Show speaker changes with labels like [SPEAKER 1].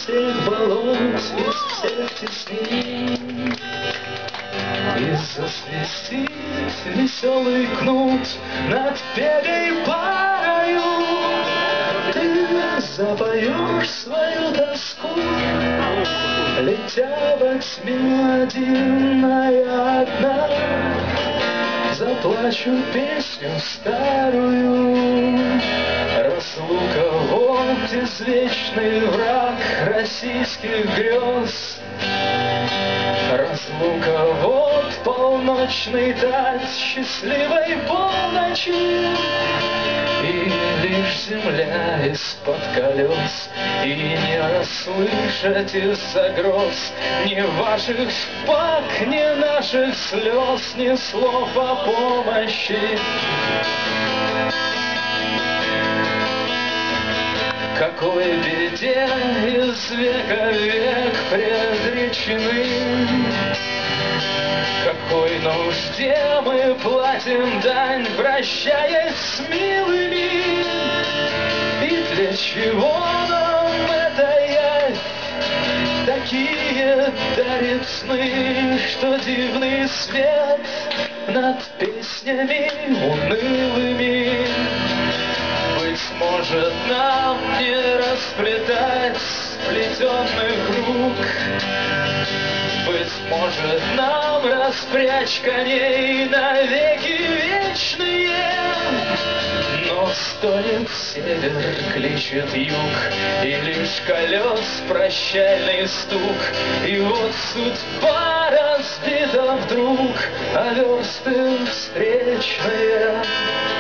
[SPEAKER 1] всех болот, из всех тесней. И засвистит веселый кнут над пегой парою. Ты запоешь свою тоску, летя во тьме одинная одна. Заплачу песню старую. Разлука вот извечный враг российских грез. Разлука вот полночный танец счастливой полночи. И лишь земля из-под колес, и не расслышать из-за гроз ни ваших шпаг, ни наших слез, ни слов о помощи. Какой беде из века в век предречены, какой нужде мы платим дань, прощаясь с милыми. И для чего нам эта явь такие дарит сны, что дивный свет над песнями унылыми? Быть может, нам не расплетать сплетенных рук, быть может, нам распрячь коней навеки вечные. Но стонет север, кличет юг, и лишь колес прощальный стук. И вот судьба разбита вдруг, а версты встречные.